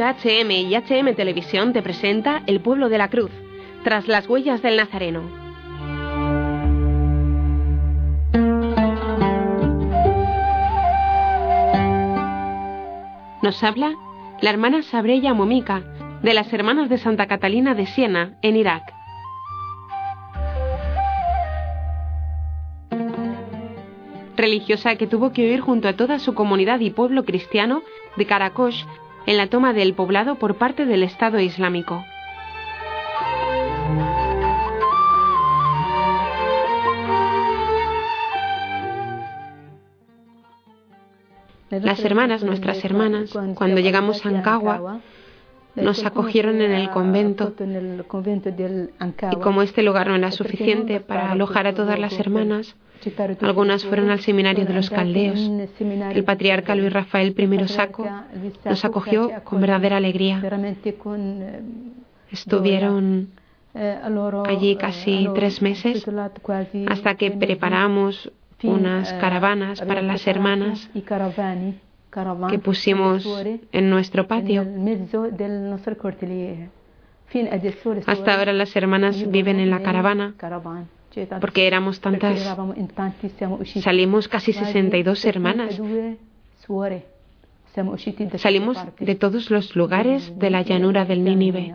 HM y HM Televisión te presenta El Pueblo de la Cruz, tras las huellas del Nazareno. Nos habla la hermana Sabrella Momica, de las Hermanas de Santa Catalina de Siena, en Irak. Religiosa que tuvo que huir junto a toda su comunidad y pueblo cristiano de Karakosh en la toma del poblado por parte del Estado Islámico. Las hermanas, nuestras hermanas, cuando llegamos a Ankawa, nos acogieron en el convento, y como este lugar no era suficiente para alojar a todas las hermanas, algunas fueron al seminario de los caldeos. El patriarca Luis Rafael I Sacco nos acogió con verdadera alegría. Estuvieron allí casi 3 meses hasta que preparamos unas caravanas para las hermanas que pusimos en nuestro patio. Hasta ahora las hermanas viven en la caravana porque éramos tantas. Salimos casi 62 hermanas. Salimos de todos los lugares de la llanura del Nínive.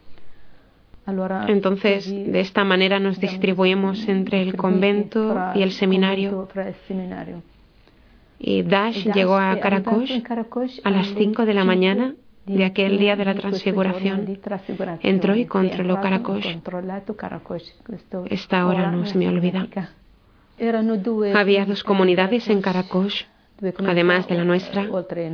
Entonces, de esta manera nos distribuimos entre el convento y el seminario. Y Dash llegó a Karakosh a las 5 de la mañana de aquel día de la transfiguración. Entró y controló Karakosh. Esta hora no se me olvida. Había 2 comunidades en Karakosh, además de la nuestra.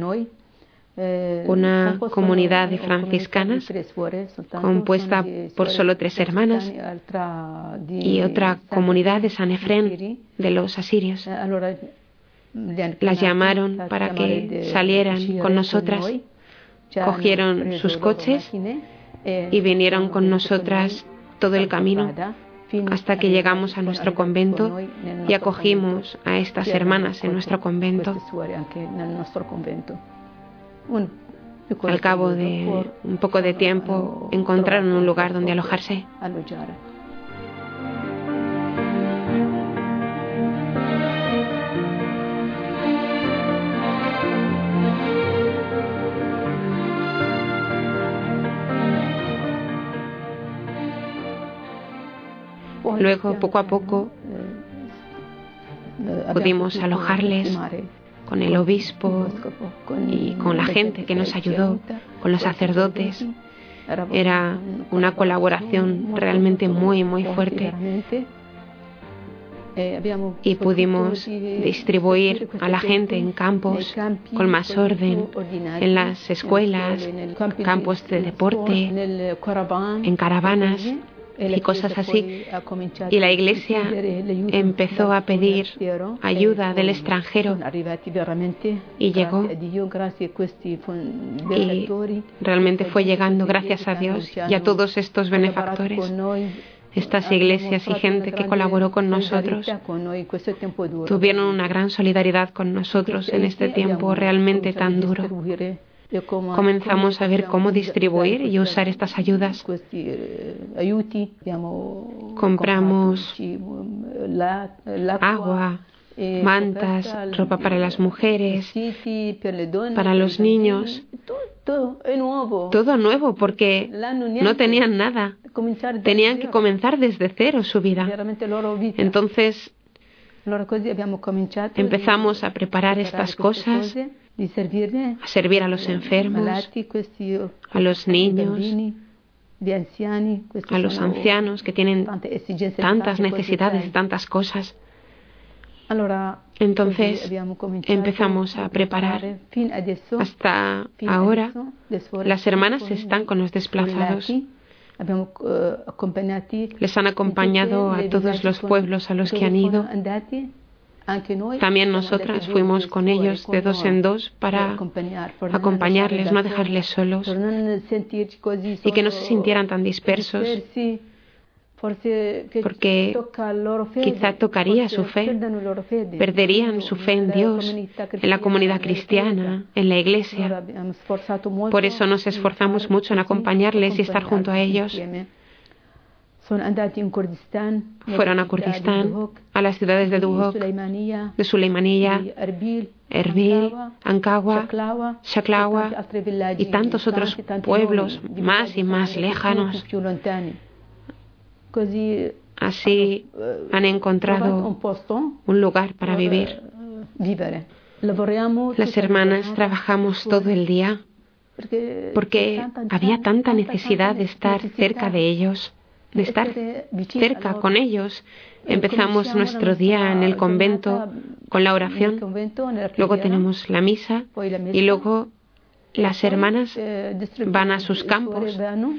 Una comunidad de franciscanas compuesta por solo 3 hermanas y otra comunidad de San Efrén de los asirios. Las llamaron para que salieran con nosotras, cogieron sus coches y vinieron con nosotras todo el camino hasta que llegamos a nuestro convento y acogimos a estas hermanas en nuestro convento. Al cabo de un poco de tiempo encontraron un lugar donde alojarse. Luego, poco a poco, pudimos alojarles con el obispo y con la gente que nos ayudó, con los sacerdotes. Era una colaboración realmente muy, muy fuerte. Y pudimos distribuir a la gente en campos con más orden, en las escuelas, campos de deporte, en caravanas y cosas así. Y la Iglesia empezó a pedir ayuda del extranjero y llegó, y realmente fue llegando, gracias a Dios y a todos estos benefactores, estas iglesias y gente que colaboró con nosotros. Tuvieron una gran solidaridad con nosotros en este tiempo realmente tan duro. Comenzamos a ver cómo distribuir y usar estas ayudas. Compramos agua, mantas, ropa para las mujeres, para los niños. Todo nuevo, porque no tenían nada. Tenían que comenzar desde cero su vida. Entonces empezamos a preparar estas cosas, a servir a los enfermos, a los niños, a los ancianos que tienen tantas necesidades, tantas cosas. Entonces empezamos a preparar. Hasta ahora las hermanas están con los desplazados. Les han acompañado a todos los pueblos a los que han ido. También nosotras fuimos con ellos de 2 en 2 para acompañarles, no dejarles solos y que no se sintieran tan dispersos. porque quizá tocaría su fe, perderían su fe en Dios, en la comunidad cristiana, en la iglesia. Por eso nos esforzamos mucho en acompañarles y estar junto a ellos. Fueron a Kurdistán, a las ciudades de Duhok, de Suleimaniya, Erbil, Ankawa, Shaklawa y tantos otros pueblos más y más lejanos. Así han encontrado un lugar para vivir. Las hermanas trabajamos todo el día porque había tanta necesidad de estar cerca de ellos, de estar cerca con ellos. Empezamos nuestro día en el convento con la oración, luego tenemos la misa y luego las hermanas van a sus campos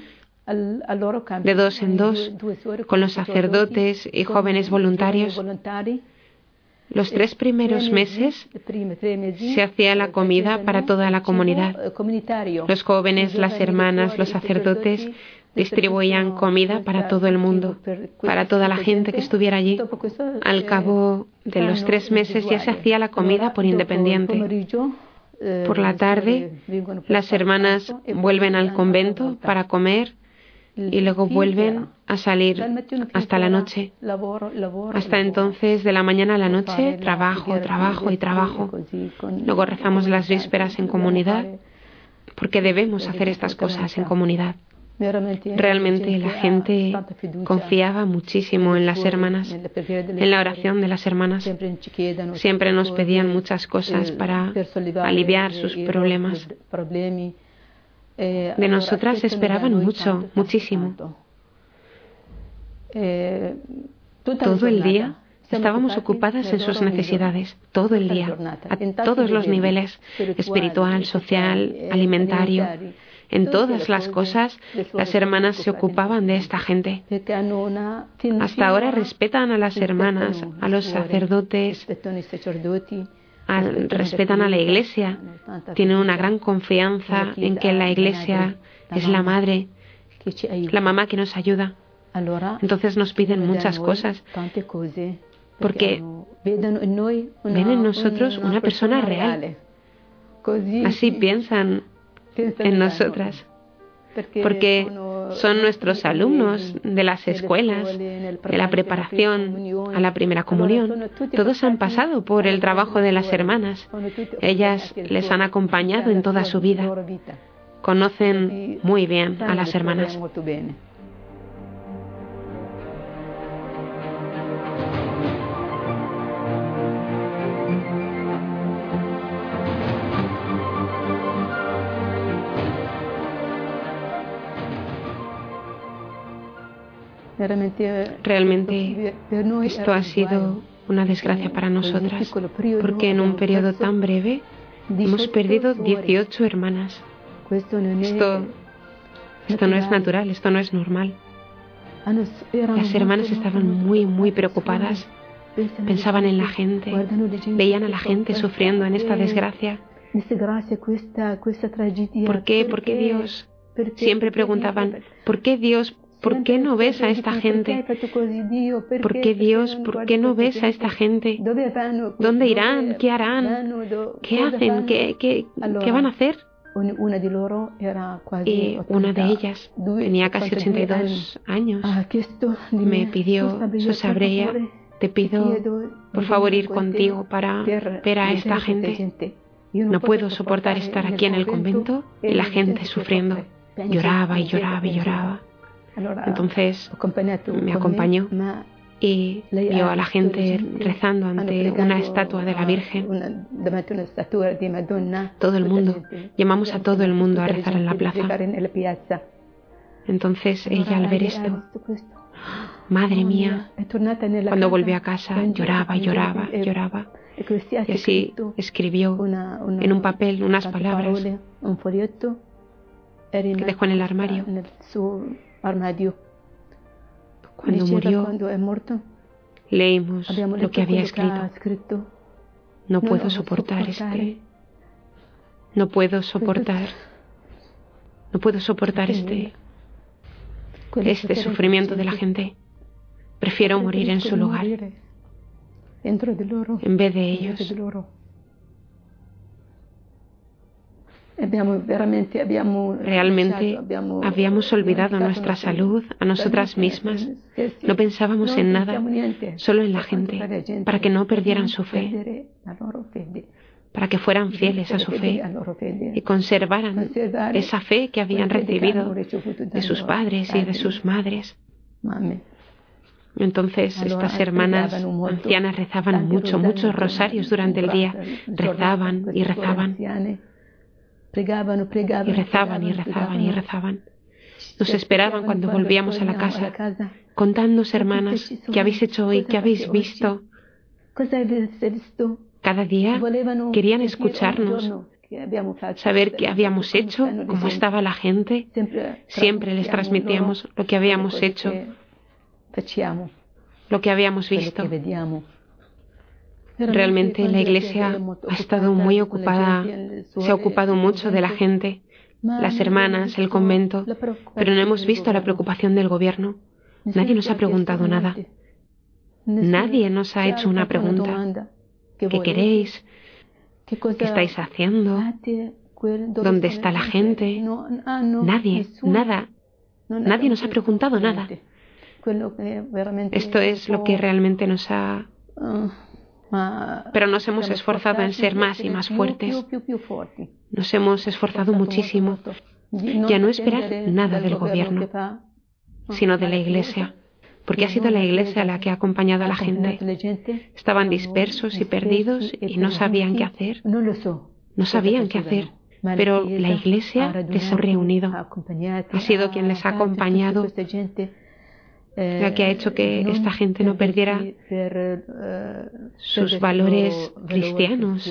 de 2 en 2 con los sacerdotes y jóvenes voluntarios. Los 3 primeros meses se hacía la comida para toda la comunidad. Los jóvenes, las hermanas, los sacerdotes distribuían comida para todo el mundo, para toda la gente que estuviera allí. Al cabo de los 3 meses ya se hacía la comida por independiente. Por la tarde, las hermanas vuelven al convento para comer y luego vuelven a salir hasta la noche. Hasta entonces, de la mañana a la noche, trabajo, trabajo y trabajo. Luego rezamos las vísperas en comunidad, porque debemos hacer estas cosas en comunidad. Realmente la gente confiaba muchísimo en las hermanas, en la oración de las hermanas. Siempre nos pedían muchas cosas para aliviar sus problemas. De nosotras esperaban mucho, muchísimo. Todo el día estábamos ocupadas en sus necesidades, todo el día, a todos los niveles, espiritual, social, alimentario. En todas las cosas, las hermanas se ocupaban de esta gente. Hasta ahora respetan a las hermanas, a los sacerdotes, respetan a la iglesia, tienen una gran confianza en que la iglesia es la madre, la mamá que nos ayuda. Entonces nos piden muchas cosas, porque ven en nosotros una persona real. Así piensan en nosotras, porque son nuestros alumnos de las escuelas, de la preparación a la primera comunión. Todos han pasado por el trabajo de las hermanas. Ellas les han acompañado en toda su vida. Conocen muy bien a las hermanas. Realmente esto ha sido una desgracia para nosotras, porque en un periodo tan breve hemos perdido 18 hermanas. Esto no es natural, esto no es normal. Las hermanas estaban muy preocupadas, pensaban en la gente, veían a la gente sufriendo en esta desgracia. ¿Por qué? ¿Por qué Dios? Siempre preguntaban, ¿por qué Dios? ¿Por qué no ves a esta gente? ¿Por qué Dios? ¿Por qué no ves a esta gente? ¿Dónde irán? ¿Qué harán? ¿Qué hacen? ¿Qué van a hacer? Y una de ellas tenía casi 82 años. Me pidió, Susabreya, te pido por favor ir contigo para ver a esta gente. No puedo soportar estar aquí en el convento y la gente sufriendo. Lloraba y lloraba y lloraba. Entonces me acompañó y vio a la gente rezando ante una estatua de la Virgen. Todo el mundo, llamamos a todo el mundo a rezar en la plaza. Entonces ella, al ver esto, madre mía, cuando volvió a casa lloraba, lloraba, lloraba. Y así escribió en un papel unas palabras que dejó en el armario. Cuando murió, leímos lo que había escrito. No puedo soportar no puedo soportar este sufrimiento de la gente. prefiero morir en su lugar, en vez de ellos. Realmente habíamos olvidado nuestra salud, a nosotras mismas. No pensábamos en nada, solo en la gente, para que no perdieran su fe, para que fueran fieles a su fe y conservaran esa fe que habían recibido de sus padres y de sus madres. Entonces estas hermanas ancianas rezaban muchos rosarios durante el día, rezaban y rezaban. Y rezaban y rezaban y rezaban. Nos esperaban cuando volvíamos a la casa. Contadnos, hermanas, ¿qué habéis hecho hoy? ¿Qué habéis visto? Cada día querían escucharnos, saber qué habíamos hecho, cómo estaba la gente. Siempre les transmitíamos lo que habíamos hecho, lo que habíamos visto. Realmente la Iglesia ha estado muy ocupada, se ha ocupado mucho de la gente, las hermanas, el convento, pero no hemos visto la preocupación del gobierno. Nadie nos ha preguntado nada. Nadie nos ha hecho una pregunta. ¿Qué queréis? ¿Qué estáis haciendo? ¿Dónde está la gente? Nadie, nada. Nadie nos ha preguntado nada. Esto es lo que realmente nos ha... Pero nos hemos esforzado en ser más y más fuertes. Nos hemos esforzado muchísimo y a no esperar nada del gobierno, sino de la Iglesia, porque ha sido la Iglesia la que ha acompañado a la gente. Estaban dispersos y perdidos y no sabían qué hacer. No sabían qué hacer, pero la Iglesia les ha reunido. Ha sido quien les ha acompañado, la que ha hecho que esta gente no perdiera sus valores cristianos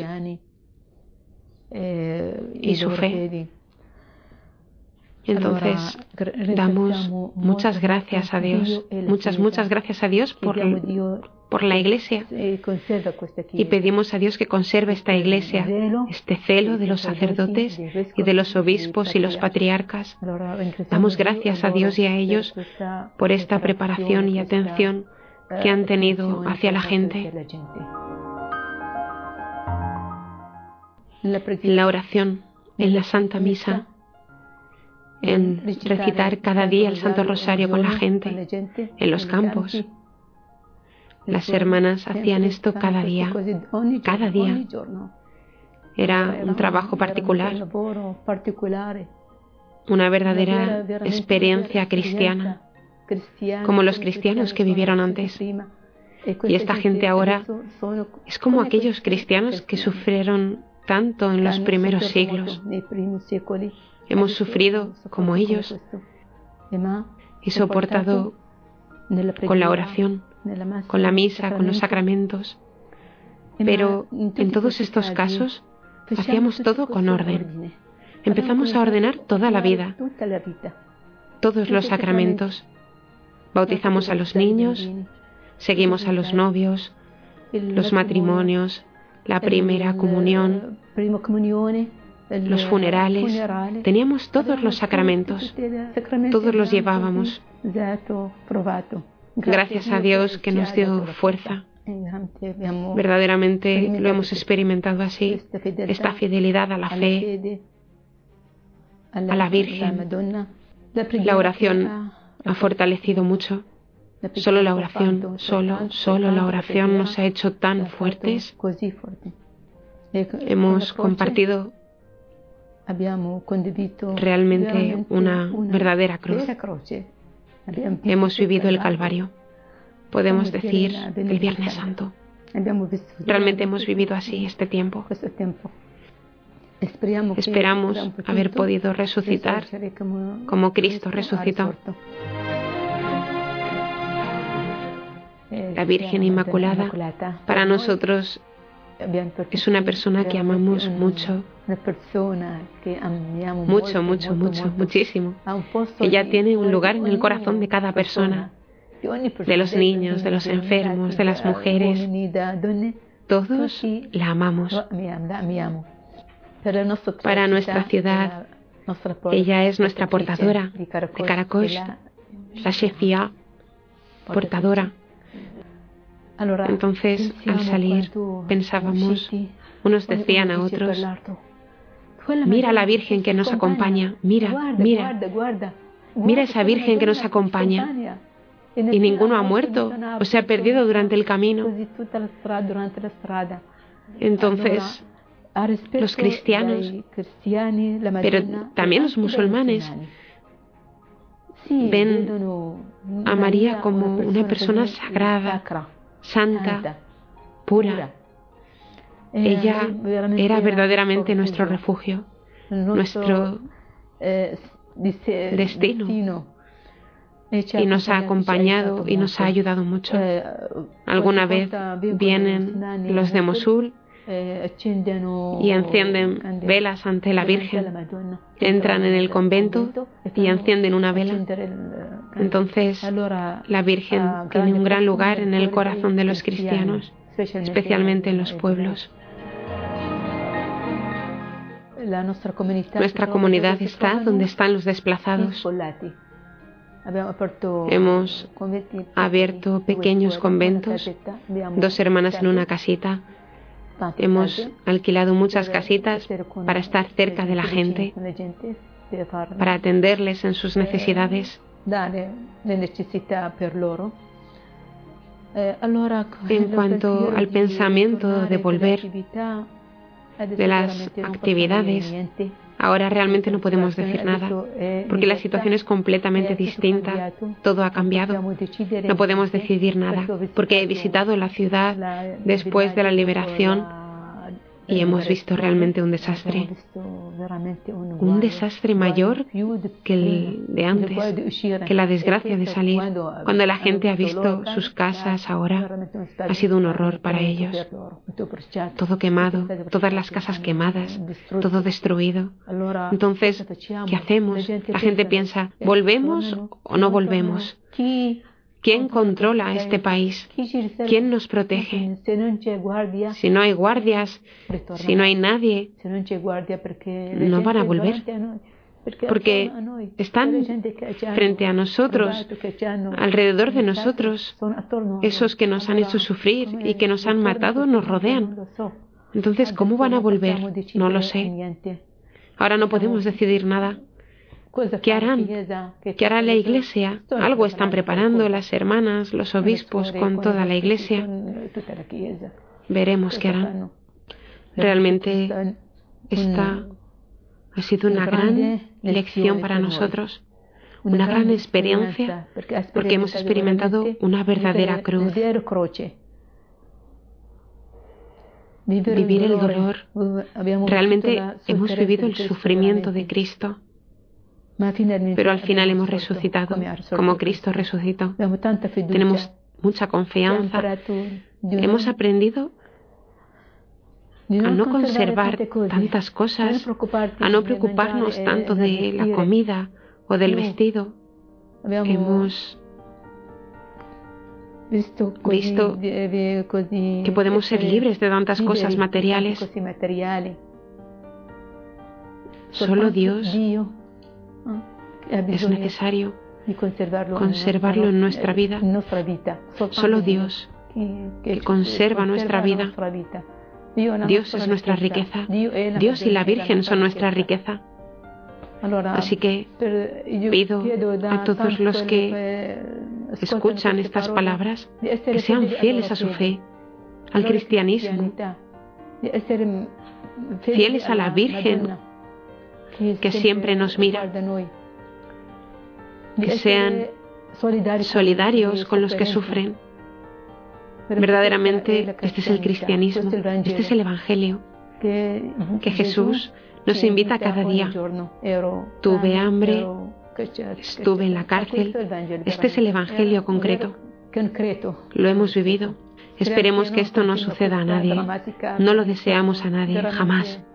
y su fe. Entonces, damos muchas gracias a Dios, muchas gracias a Dios por la Iglesia, y pedimos a Dios que conserve esta Iglesia, este celo de los sacerdotes y de los obispos y los patriarcas. Damos gracias a Dios y a ellos por esta preparación y atención que han tenido hacia la gente. En la oración, en la Santa Misa, en recitar cada día el Santo Rosario con la gente, en los campos. Las hermanas hacían esto cada día. Era un trabajo particular, una verdadera experiencia cristiana, como los cristianos que vivieron antes. Y esta gente ahora es como aquellos cristianos que sufrieron tanto en los primeros siglos. Hemos sufrido como ellos y soportado con la oración, con la misa, con los sacramentos. Pero en todos estos casos hacíamos todo con orden. Empezamos a ordenar toda la vida, todos los sacramentos. Bautizamos a los niños, seguimos a los novios, los matrimonios, la primera comunión, los funerales. Teníamos todos los sacramentos, todos los llevábamos. Gracias a Dios que nos dio fuerza. Verdaderamente lo hemos experimentado así, esta fidelidad a la fe, a la Virgen. La oración ha fortalecido mucho. Solo la oración, solo la oración nos ha hecho tan fuertes. Hemos compartido realmente una verdadera cruz. Hemos vivido el Calvario. Podemos decir el Viernes Santo. Realmente hemos vivido así este tiempo. Esperamos haber podido resucitar como Cristo resucitó. La Virgen Inmaculada para nosotros es una persona que amamos mucho, muchísimo. Ella tiene un lugar en el corazón de cada persona, de los niños, de los enfermos, de las mujeres. Todos la amamos. Para nuestra ciudad, ella es nuestra portadora de Karakosh, la Shefia. portadora. Entonces, al salir, pensábamos, unos decían a otros, mira a la Virgen que nos acompaña, mira, mira, mira esa Virgen que nos acompaña. Y ninguno ha muerto o se ha perdido durante el camino. Entonces, los cristianos, pero también los musulmanes, ven a María como una persona sagrada, santa, pura. Ella era verdaderamente nuestro refugio, nuestro destino. Y nos ha acompañado y nos ha ayudado mucho. Alguna vez vienen los de Mosul y encienden velas ante la Virgen. Entran en el convento y encienden una vela. Entonces, la Virgen tiene un gran lugar en el corazón de los cristianos, especialmente en los pueblos. Nuestra comunidad está donde están los desplazados. Hemos abierto pequeños conventos, 2 hermanas en una casita. Hemos alquilado muchas casitas para estar cerca de la gente, para atenderles en sus necesidades. En cuanto al pensamiento de volver de las actividades, ahora realmente no podemos decir nada, porque la situación es completamente distinta, todo ha cambiado. No podemos decidir nada, porque he visitado la ciudad después de la liberación y hemos visto realmente un desastre mayor que el de antes, que la desgracia de salir. Cuando la gente ha visto sus casas ahora, ha sido un horror para ellos. Todo quemado, todas las casas quemadas, todo destruido. Entonces, ¿qué hacemos? La gente piensa, ¿volvemos o no volvemos? ¿Quién controla este país? ¿Quién nos protege? Si no hay guardias, si no hay nadie, no van a volver. Porque están frente a nosotros, alrededor de nosotros. Esos que nos han hecho sufrir y que nos han matado nos rodean. Entonces, ¿cómo van a volver? No lo sé. Ahora no podemos decidir nada. ¿Qué harán? ¿Qué hará la Iglesia? Algo están preparando las hermanas, los obispos con toda la Iglesia. Veremos qué harán. Realmente esta ha sido una gran lección para nosotros, una gran experiencia, porque hemos experimentado una verdadera cruz. Vivir el dolor. Realmente hemos vivido el sufrimiento de Cristo. Pero al final hemos resucitado, como Cristo resucitó. Tenemos mucha confianza. Hemos aprendido a no conservar tantas cosas, a no preocuparnos tanto de la comida o del vestido. Hemos visto que podemos ser libres de tantas cosas materiales. Solo Dios es necesario conservarlo en nuestra vida. Solo Dios, que conserva nuestra vida. Dios es nuestra riqueza. Dios y la Virgen son nuestra riqueza. Así que pido a todos los que escuchan estas palabras que sean fieles a su fe, al cristianismo, fieles a la Virgen que siempre nos mira, que sean solidarios con los que sufren. Verdaderamente este es el cristianismo, este es el Evangelio, que Jesús nos invita cada día. Tuve hambre, estuve en la cárcel. Este es el Evangelio concreto. Lo hemos vivido. Esperemos que esto no suceda a nadie. No lo deseamos a nadie, jamás.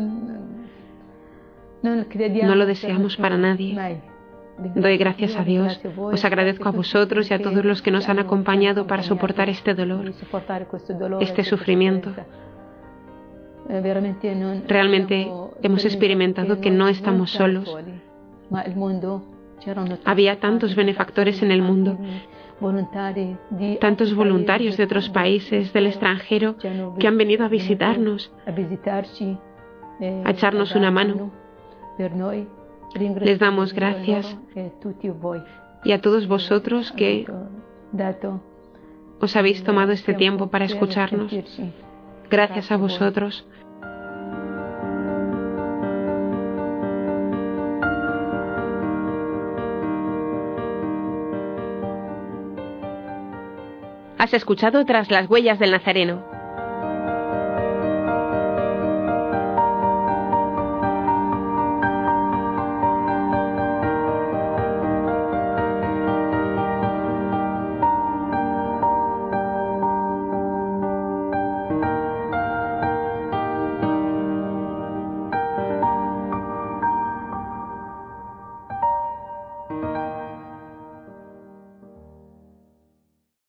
No lo deseamos para nadie. Doy gracias a Dios. Os agradezco a vosotros y a todos los que nos han acompañado para soportar este dolor, este sufrimiento. Realmente hemos experimentado que no estamos solos. Había tantos benefactores en el mundo, tantos voluntarios de otros países, del extranjero, que han venido a visitarnos, a echarnos una mano. Les damos gracias, y a todos vosotros que os habéis tomado este tiempo para escucharnos. Gracias a vosotros. Has escuchado Tras las huellas del Nazareno,